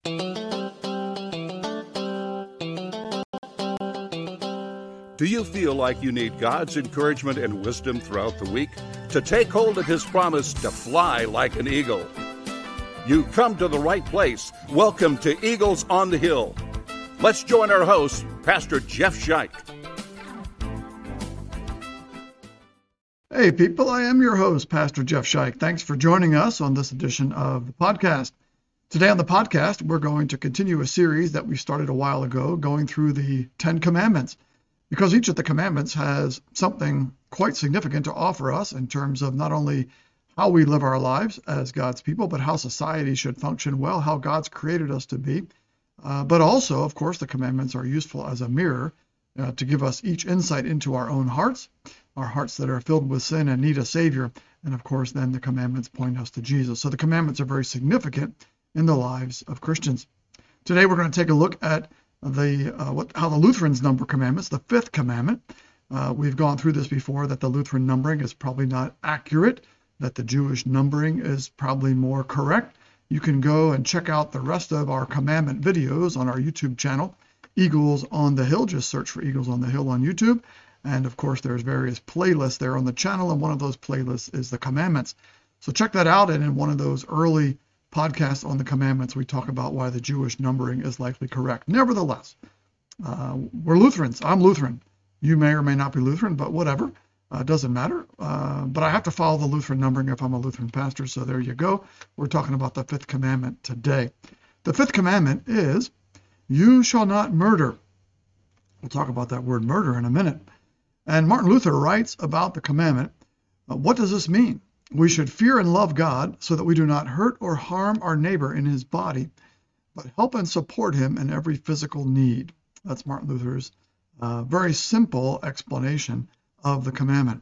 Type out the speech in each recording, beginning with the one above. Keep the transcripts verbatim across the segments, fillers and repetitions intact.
Do you feel like you need God's encouragement and wisdom throughout the week to take hold of His promise to fly like an eagle? You come to the right place. Welcome to Eagles on the Hill. Let's join our host, Pastor Jeff Scheich. Hey people, I am your host, Pastor Jeff Scheich. Thanks for joining us on this edition of the podcast. Today on the podcast, we're going to continue a series that we started a while ago, going through the Ten Commandments. Because each of the commandments has something quite significant to offer us in terms of not only how we live our lives as God's people, but how society should function well, how God's created us to be. Uh, but also, of course, the commandments are useful as a mirror uh, to give us each insight into our own hearts, our hearts that are filled with sin and need a Savior. And of course, then the commandments point us to Jesus. So the commandments are very significant in the lives of Christians. Today, we're going to take a look at the uh, what how the Lutherans number commandments, the fifth commandment. Uh, we've gone through this before, that the Lutheran numbering is probably not accurate, that the Jewish numbering is probably more correct. You can go and check out the rest of our commandment videos on our YouTube channel, Eagles on the Hill. Just search for Eagles on the Hill on YouTube. And of course, there's various playlists there on the channel, and one of those playlists is the commandments. So check that out, and in one of those early podcast on the commandments, we talk about why the Jewish numbering is likely correct. Nevertheless, uh, we're Lutherans. I'm Lutheran. You may or may not be Lutheran, but whatever. Uh, doesn't matter. Uh, but I have to follow the Lutheran numbering if I'm a Lutheran pastor, so there you go. We're talking about the fifth commandment today. The fifth commandment is, you shall not murder. We'll talk about that word murder in a minute. And Martin Luther writes about the commandment. Uh, what does this mean? We should fear and love God so that we do not hurt or harm our neighbor in his body, but help and support him in every physical need. That's Martin Luther's uh, very simple explanation of the commandment.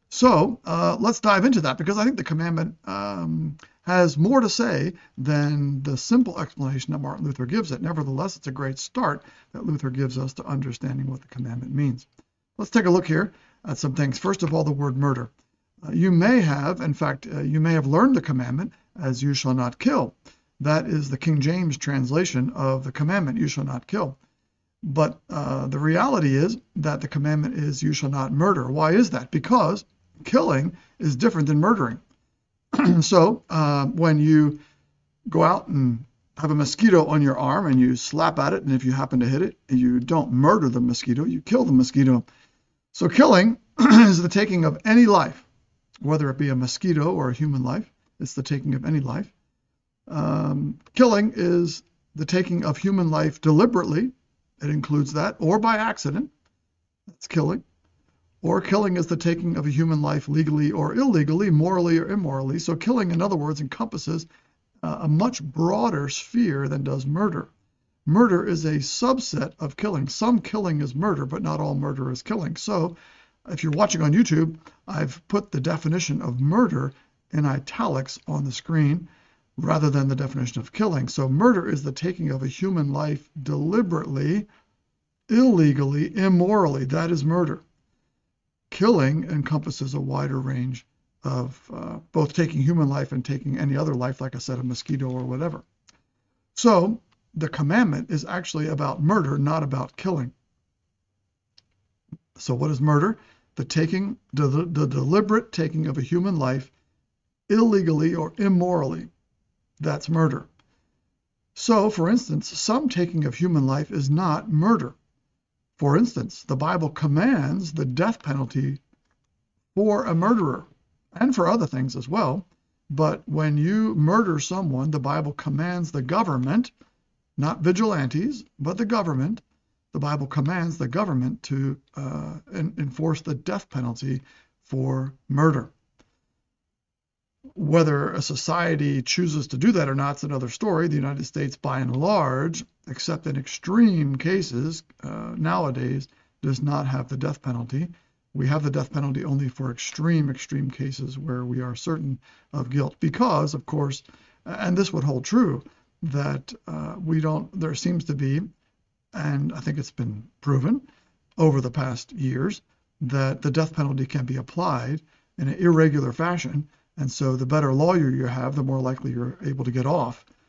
So uh, let's dive into that, because I think the commandment um, has more to say than the simple explanation that Martin Luther gives it. Nevertheless, it's a great start that Luther gives us to understanding what the commandment means. Let's take a look here at some things. First of all, the word murder. Uh, you may have, in fact, uh, you may have learned the commandment as you shall not kill. That is the King James translation of the commandment, you shall not kill. But uh, the reality is that the commandment is you shall not murder. Why is that? Because killing is different than murdering. So uh, when you go out and have a mosquito on your arm and you slap at it, and if you happen to hit it, you don't murder the mosquito, you kill the mosquito. So killing is the taking of any life, whether it be a mosquito or a human life. It's the taking of any life. Um, killing is the taking of human life deliberately. It includes that, or by accident. That's killing. Or killing is the taking of a human life legally or illegally, morally or immorally. So killing, in other words, encompasses uh, a much broader sphere than does murder. Murder is a subset of killing. Some killing is murder, but not all murder is killing. So if you're watching on YouTube, I've put the definition of murder in italics on the screen rather than the definition of killing. So murder is the taking of a human life deliberately, illegally, immorally. That is murder. Killing encompasses a wider range of uh, both taking human life and taking any other life, like I said, a mosquito or whatever. So the commandment is actually about murder, not about killing. So what is murder? The taking, the, the deliberate taking of a human life illegally or immorally. That's murder. So, for instance, some taking of human life is not murder. For instance, the Bible commands the death penalty for a murderer and for other things as well. But when you murder someone, the Bible commands the government, not vigilantes, but the government, the Bible commands the government to uh, en- enforce the death penalty for murder. Whether a society chooses to do that or not is another story. The United States, by and large, except in extreme cases, uh, nowadays, does not have the death penalty. We have the death penalty only for extreme, extreme cases where we are certain of guilt. Because, of course, and this would hold true, that uh, we don't, there seems to be, and I think it's been proven over the past years, that the death penalty can be applied in an irregular fashion. And so the better lawyer you have, the more likely you're able to get off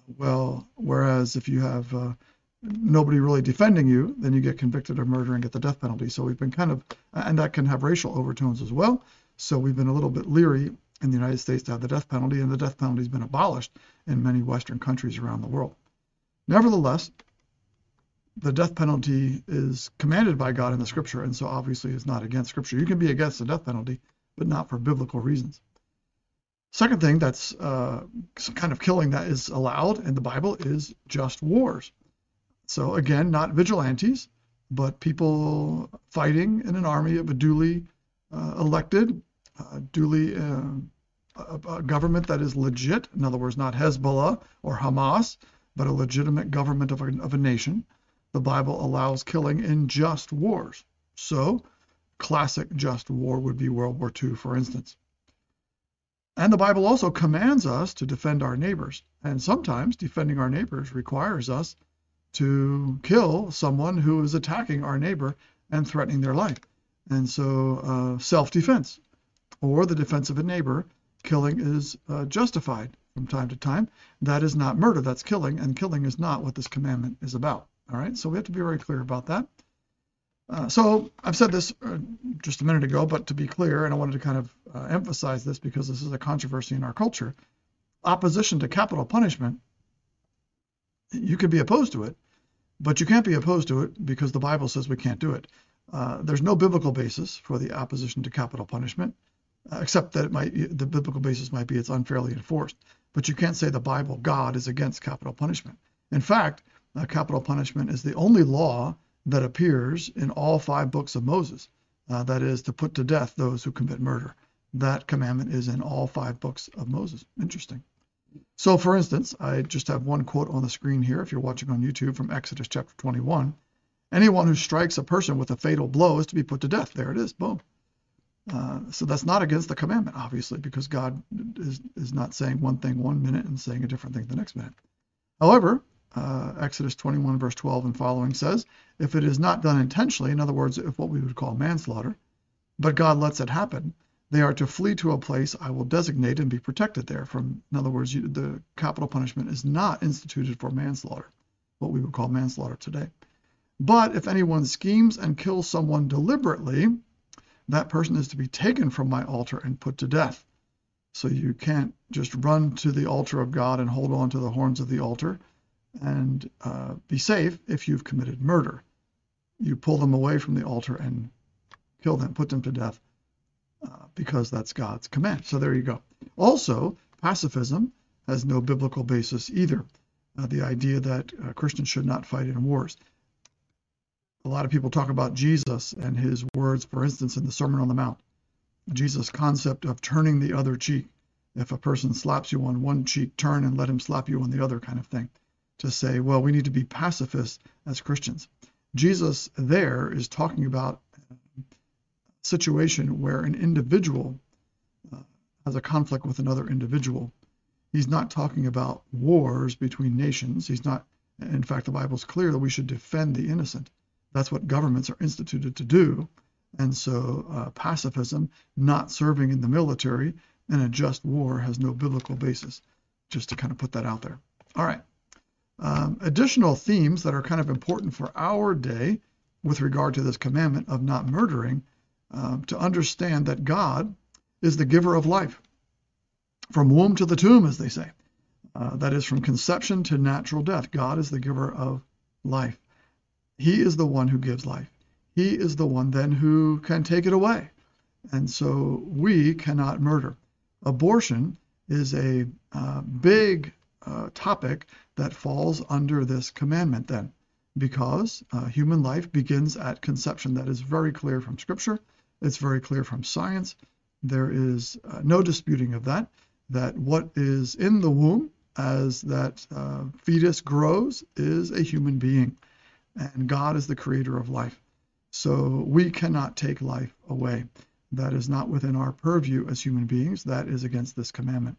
well, whereas if you have uh, nobody really defending you, then you get convicted of murder and get the death penalty. So we've been kind of, and that can have racial overtones as well. So we've been a little bit leery in the United States to have the death penalty, and the death penalty has been abolished in many Western countries around the world. Nevertheless, the death penalty is commanded by God in the Scripture, and so obviously is not against Scripture. You can be against the death penalty, but not for biblical reasons. Second thing that's uh, some kind of killing that is allowed in the Bible is just wars. So again, not vigilantes, but people fighting in an army of a duly uh, elected, uh, duly uh, a, a government that is legit. In other words, not Hezbollah or Hamas, but a legitimate government of a, of a nation. The Bible allows killing in just wars. So classic just war would be World War Two, for instance. And the Bible also commands us to defend our neighbors. And sometimes defending our neighbors requires us to kill someone who is attacking our neighbor and threatening their life. And so uh, self-defense or the defense of a neighbor, killing is uh, justified from time to time. That is not murder, that's killing, and killing is not what this commandment is about. All right, so we have to be very clear about that. Uh, so I've said this uh, just a minute ago, but to be clear, and I wanted to kind of uh, emphasize this because this is a controversy in our culture, opposition to capital punishment, you can be opposed to it, but you can't be opposed to it because the Bible says we can't do it. Uh, there's no biblical basis for the opposition to capital punishment, uh, except that it might, the biblical basis might be it's unfairly enforced. But you can't say the Bible, God, is against capital punishment. In fact, uh, capital punishment is the only law that appears in all five books of Moses. Uh, that is, to put to death those who commit murder. That commandment is in all five books of Moses. Interesting. So, for instance, I just have one quote on the screen here, if you're watching on YouTube, from Exodus chapter twenty-one. Anyone who strikes a person with a fatal blow is to be put to death. There it is, boom. Uh, so that's not against the commandment, obviously, because God is, is not saying one thing one minute and saying a different thing the next minute. However, uh, Exodus twenty-one, verse twelve and following says, if it is not done intentionally, in other words, if what we would call manslaughter, but God lets it happen, they are to flee to a place I will designate and be protected there. From, in other words, you, the capital punishment is not instituted for manslaughter, what we would call manslaughter today. But if anyone schemes and kills someone deliberately, that person is to be taken from my altar and put to death. So you can't just run to the altar of God and hold on to the horns of the altar and uh, be safe if you've committed murder. You pull them away from the altar and kill them, put them to death, uh, because that's God's command. So there you go. Also, pacifism has no biblical basis either. Uh, the idea that uh, Christians should not fight in wars. A lot of people talk about Jesus and his words, for instance, in the Sermon on the Mount. Jesus' concept of turning the other cheek. If a person slaps you on one cheek, turn and let him slap you on the other, kind of thing. To say, well, we need to be pacifists as Christians. Jesus there is talking about a situation where an individual uh, has a conflict with another individual. He's not talking about wars between nations. He's not, in fact, the Bible's clear that we should defend the innocent. That's what governments are instituted to do. And so uh, pacifism, not serving in the military in a just war, has no biblical basis, just to kind of put that out there. All right. Um, additional themes that are kind of important for our day with regard to this commandment of not murdering, um, to understand that God is the giver of life. From womb to the tomb, as they say. Uh, that is, from conception to natural death. God is the giver of life. He is the one who gives life. He is the one then who can take it away. And so we cannot murder. Abortion is a uh, big uh, topic that falls under this commandment then, because uh, human life begins at conception. That is very clear from Scripture. It's very clear from science. There is uh, no disputing of that, that what is in the womb as that uh, fetus grows is a human being. And God is the creator of life. So we cannot take life away. That is not within our purview as human beings. That is against this commandment.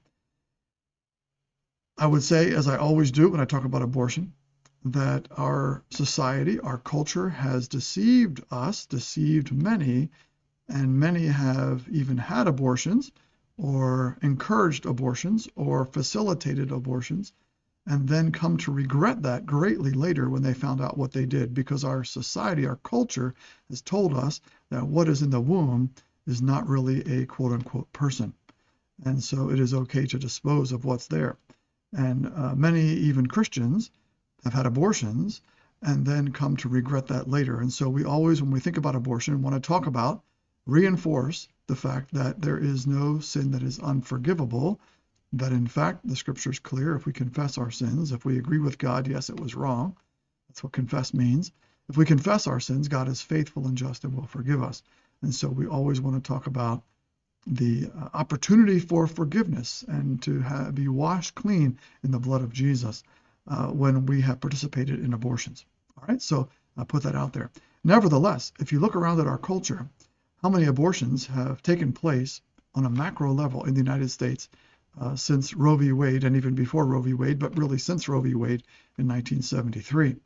I would say, as I always do when I talk about abortion, that our society, our culture has deceived us, deceived many, and many have even had abortions or encouraged abortions or facilitated abortions and then come to regret that greatly later when they found out what they did, because our society, our culture has told us that what is in the womb is not really a quote-unquote person. And so it is okay to dispose of what's there. And uh, many, even Christians, have had abortions and then come to regret that later. And so we always, when we think about abortion, want to talk about, reinforce the fact that there is no sin that is unforgivable, that in fact the scripture is clear. If we confess our sins, if we agree with God, yes, it was wrong. That's what confess means. If we confess our sins, God is faithful and just and will forgive us. And so we always want to talk about the uh, opportunity for forgiveness and to have, be washed clean in the blood of Jesus uh, when we have participated in abortions. All right, so I'll put that out there. Nevertheless, if you look around at our culture, how many abortions have taken place on a macro level in the United States uh, since Roe v. Wade, and even before Roe v. Wade, but really since Roe v. Wade in nineteen seventy-three?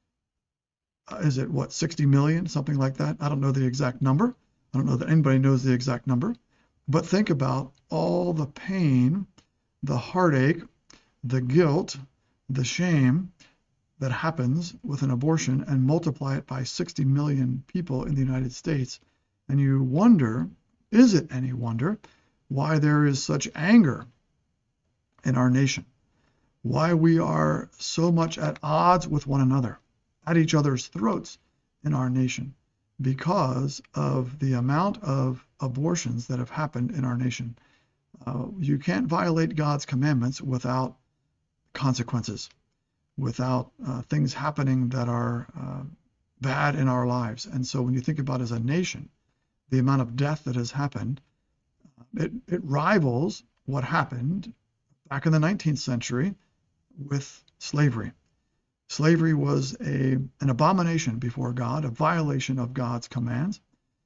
Uh, is it, what, sixty million, something like that? I don't know the exact number. I don't know that anybody knows the exact number. But think about all the pain, the heartache, the guilt, the shame that happens with an abortion, and multiply it by sixty million people in the United States. And you wonder, is it any wonder, why there is such anger in our nation? Why we are so much at odds with one another, at each other's throats in our nation, because of the amount of abortions that have happened in our nation. Uh, you can't violate God's commandments without consequences, without uh, things happening that are uh, bad in our lives. And so when you think about as a nation, the amount of death that has happened, it, it rivals what happened back in the nineteenth century with slavery. Slavery was a, an abomination before God, a violation of God's commands.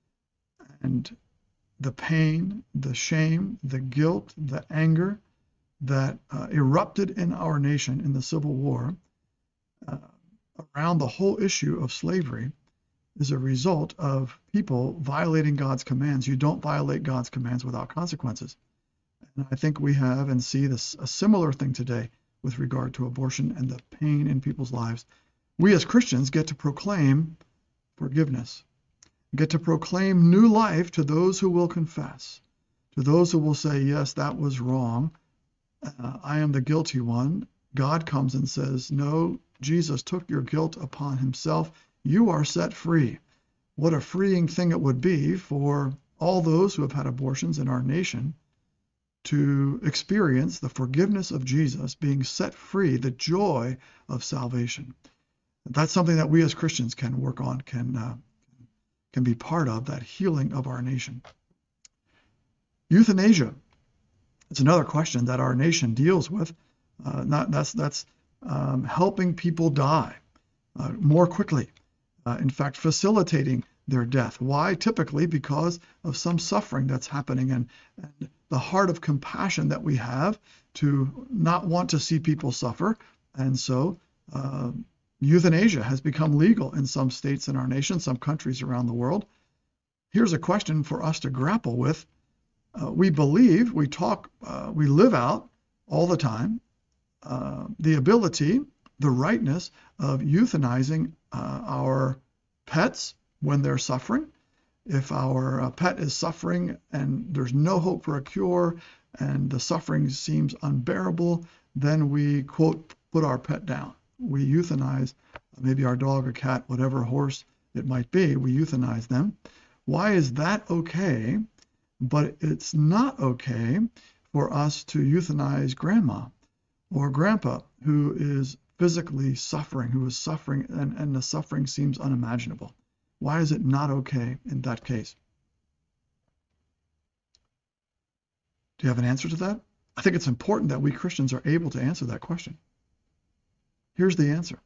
And the pain, the shame, the guilt, the anger that uh, erupted in our nation in the Civil War uh, around the whole issue of slavery is a result of people violating God's commands. You don't violate God's commands without consequences. And I think we have and see this a similar thing today with regard to abortion and the pain in people's lives. We as Christians get to proclaim forgiveness, get to proclaim new life to those who will confess, to those who will say, yes, that was wrong. Uh, I am the guilty one. God comes and says, no, Jesus took your guilt upon himself. You are set free. What a freeing thing it would be for all those who have had abortions in our nation to experience the forgiveness of Jesus, being set free, the joy of salvation. That's something that we as Christians can work on, can uh, can be part of that healing of our nation. Euthanasia. It's another question that our nation deals with. Uh, not that's that's um, helping people die uh, more quickly. Uh, in fact, facilitating their death. Why? Typically because of some suffering that's happening, and, and the heart of compassion that we have to not want to see people suffer. And so uh, euthanasia has become legal in some states in our nation, some countries around the world. Here's a question for us to grapple with. Uh, we believe, we talk, uh, we live out all the time uh, the ability, the rightness of euthanizing uh, our pets when they're suffering. If our uh, pet is suffering and there's no hope for a cure and the suffering seems unbearable, then we, quote, put our pet down. We euthanize maybe our dog or cat, whatever horse it might be, we euthanize them. Why is that okay? But it's not okay for us to euthanize grandma or grandpa who is physically suffering, who is suffering, and, and the suffering seems unimaginable. Why is it not okay in that case? Do you have an answer to that? I think it's important that we Christians are able to answer that question. Here's the answer.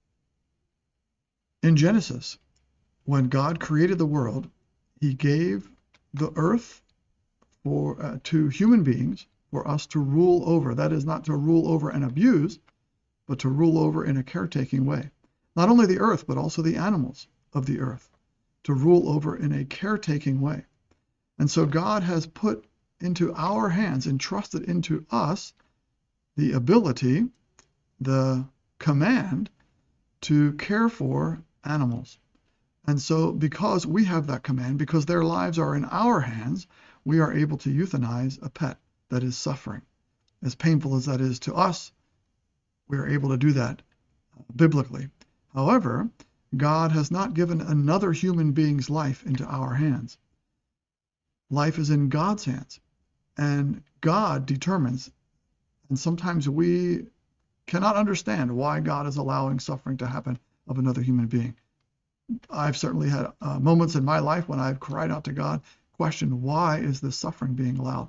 In Genesis, when God created the world, he gave the earth for uh, to human beings for us to rule over. That is, not to rule over and abuse, but to rule over in a caretaking way. Not only the earth, but also the animals of the earth, to rule over in a caretaking way. And so God has put into our hands, entrusted into us, the ability the command to care for animals. And so because we have that command, because their lives are in our hands, we are able to euthanize a pet that is suffering. As painful as that is to us, we are able to do that biblically. However, God has not given another human being's life into our hands. Life is in God's hands, and God determines. And sometimes we cannot understand why God is allowing suffering to happen of another human being. I've certainly had uh, moments in my life when I've cried out to God, questioned, why is this suffering being allowed?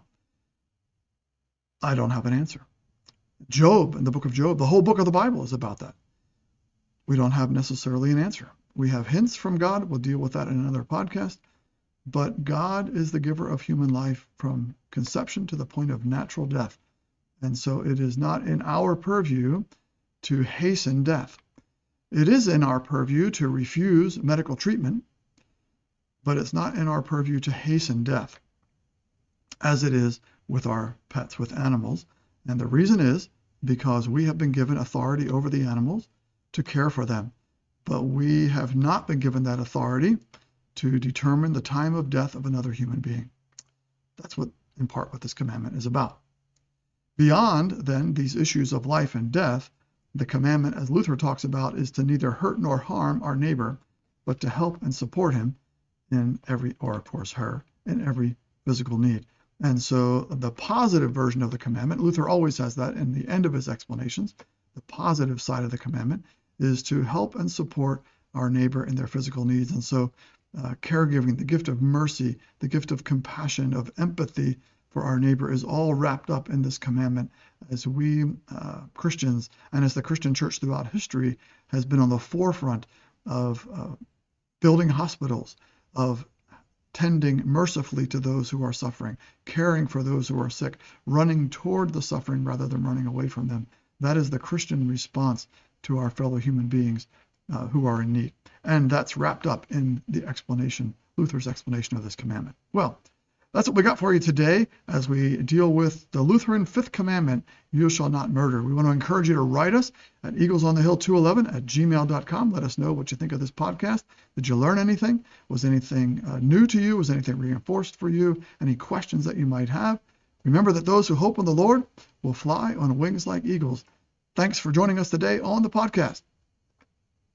I don't have an answer. Job, in the book of Job, the whole book of the Bible is about that. We don't have necessarily an answer. We have hints from God. We'll deal with that in another podcast. But God is the giver of human life from conception to the point of natural death. And so it is not in our purview to hasten death. It is in our purview to refuse medical treatment, but it's not in our purview to hasten death, as it is with our pets, with animals. And the reason is because we have been given authority over the animals to care for them, but we have not been given that authority to determine the time of death of another human being. That's what, in part, what this commandment is about. Beyond, then, these issues of life and death, the commandment, as Luther talks about, is to neither hurt nor harm our neighbor, but to help and support him in every, or of course her, in every physical need. And so the positive version of the commandment, Luther always has that in the end of his explanations, the positive side of the commandment is to help and support our neighbor in their physical needs. And so uh, caregiving, the gift of mercy, the gift of compassion, of empathy for our neighbor is all wrapped up in this commandment, as we uh, Christians and as the Christian church throughout history has been on the forefront of uh, building hospitals, of tending mercifully to those who are suffering, caring for those who are sick, running toward the suffering rather than running away from them. That is the Christian response to our fellow human beings uh, who are in need. And that's wrapped up in the explanation, Luther's explanation of this commandment. Well, that's what we got for you today as we deal with the Lutheran fifth commandment, you shall not murder. We want to encourage you to write us at eagles on the hill two eleven at gmail dot com. Let us know what you think of this podcast. Did you learn anything? Was anything uh, new to you? Was anything reinforced for you? Any questions that you might have? Remember that those who hope in the Lord will fly on wings like eagles. Thanks for joining us today on the podcast.